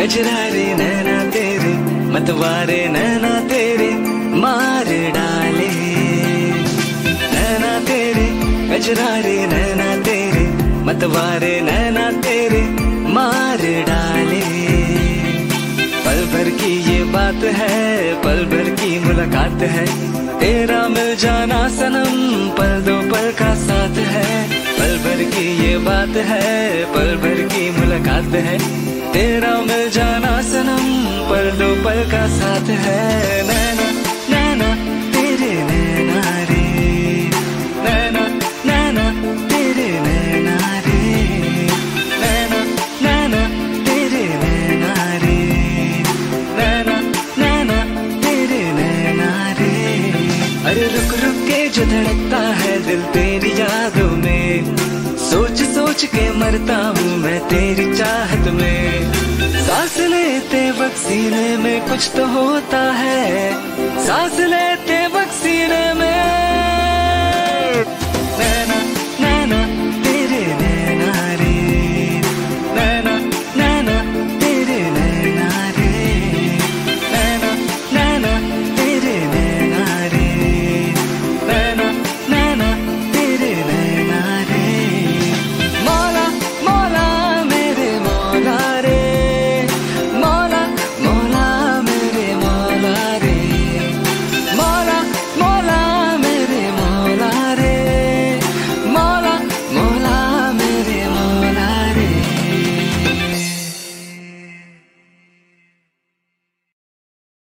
कजरारे नैना तेरे, मतवारे नैना तेरे मार डाले। नैना तेरे, कजरारे नैना तेरे, मतवारे नैना तेरे मार डाले। पल भर की ये बात है, पल भर की मुलाकात है, तेरा मिल जाना सनम पल दो पल का साथ है। पल भर की ये बात है, पल भर की मुलाकात है, तेरा मिल जाना सनम पल दो पल का साथ है। नैना नैना तेरे नैना रे, नैना नैना तेरे नैना रे, नैना नैना तेरे नैना रे, नैना नैना तेरे नैना रे। अरे रुक रुक के जो धड़कता है दिल तेरी यादों में, सोच सोच के मरता हूँ मैं तेरी चाहत में। सांस लेते वक्त सीने में कुछ तो होता है, सांस लेते वक्त सीने में